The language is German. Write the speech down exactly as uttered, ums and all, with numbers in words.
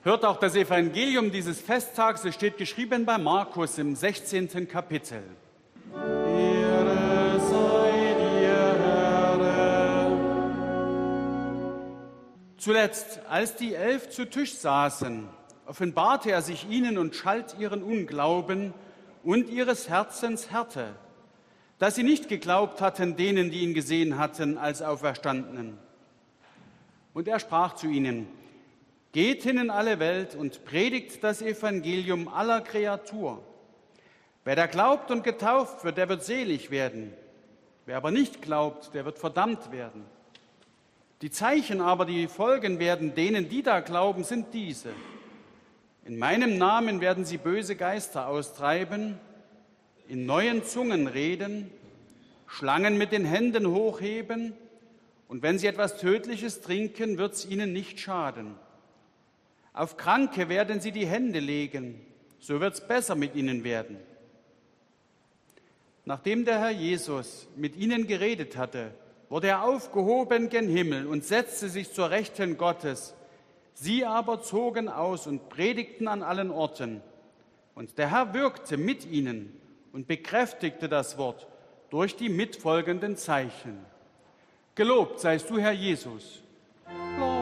Hört auch das Evangelium dieses Festtags, es steht geschrieben bei Markus im sechzehnten Kapitel. Ehre sei dir, Herr. Zuletzt, als die Elf zu Tisch saßen, offenbarte er sich ihnen und schalt ihren Unglauben und ihres Herzens Härte, dass sie nicht geglaubt hatten denen, die ihn gesehen hatten, als Auferstandenen. Und er sprach zu ihnen: Geht hin in alle Welt und predigt das Evangelium aller Kreatur. Wer da glaubt und getauft wird, der wird selig werden. Wer aber nicht glaubt, der wird verdammt werden. Die Zeichen aber, die folgen werden denen, die da glauben, sind diese: In meinem Namen werden sie böse Geister austreiben, in neuen Zungen reden, Schlangen mit den Händen hochheben, und wenn sie etwas Tödliches trinken, wird es ihnen nicht schaden. Auf Kranke werden sie die Hände legen, so wird es besser mit ihnen werden. Nachdem der Herr Jesus mit ihnen geredet hatte, wurde er aufgehoben gen Himmel und setzte sich zur Rechten Gottes. Sie aber zogen aus und predigten an allen Orten. Und der Herr wirkte mit ihnen und bekräftigte das Wort durch die mitfolgenden Zeichen. Gelobt seist du, Herr Jesus. Lob